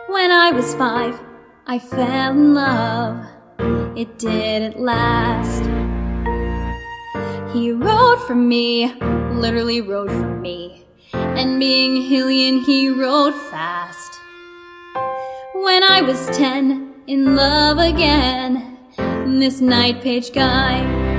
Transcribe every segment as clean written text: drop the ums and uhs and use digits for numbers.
When I was 5, I fell in love. It didn't last. He rode for me, literally rode for me. And being Hillian, he rode fast. When I was 10, in love again, this Night Page guy.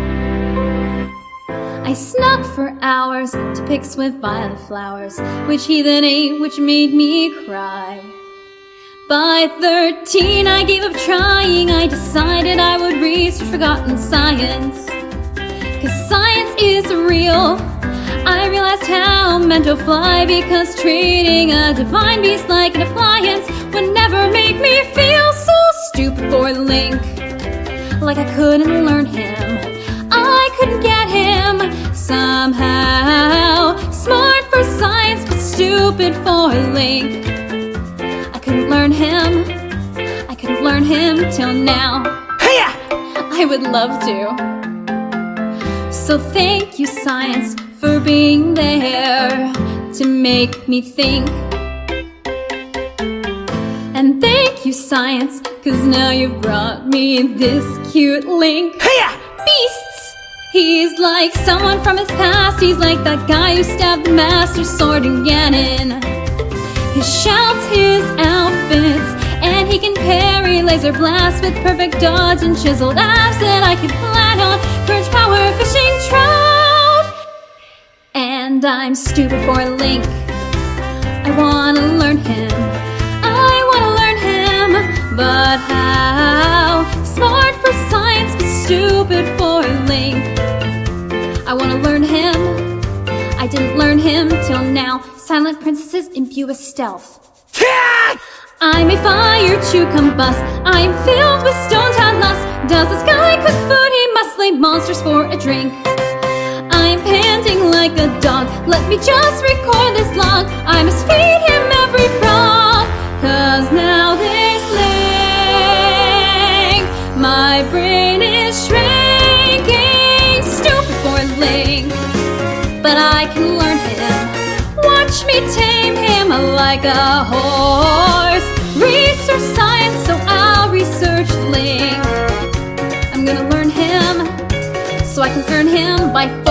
I snuck for hours to pick swift violet flowers, which he then ate, which made me cry. By 13, I gave up trying. I decided I would research forgotten science. 'Cause science is real. I realized how men don't fly, because treating a divine beast like an appliance would never make me feel so stupid for Link. Like I couldn't learn him, I couldn't get him. Somehow, smart for science, but stupid for Link. I couldn't learn him till now. Hiya! I would love to. So thank you, science, for being there to make me think. And thank you, science, 'cause now you've brought me this cute Link. Hiya! Beasts! He's like someone from his past. He's like that guy who stabbed the Master Sword in Ganon. His shouts, his outfits, and he can parry laser blasts with perfect dodge and chiseled abs that I can plan on Courage Power Fishing Trout. And I'm stupid for Link. I wanna learn him, but how? Smart for science, but stupid for Link. I wanna learn him, I didn't learn him till now. Silent princesses imbue with stealth. I'm a fire to combust. I'm filled with stone-town lust. Does this guy cook food? He must slay monsters for a drink. I'm panting like a dog. Let me just record this log. I must feed him every frog, 'cause now this Link, my brain is shrinking. Stupid for Link, but I can learn him. Watch me tame him like a horse. Research science, so I'll research Link. I'm gonna learn him, so I can earn him by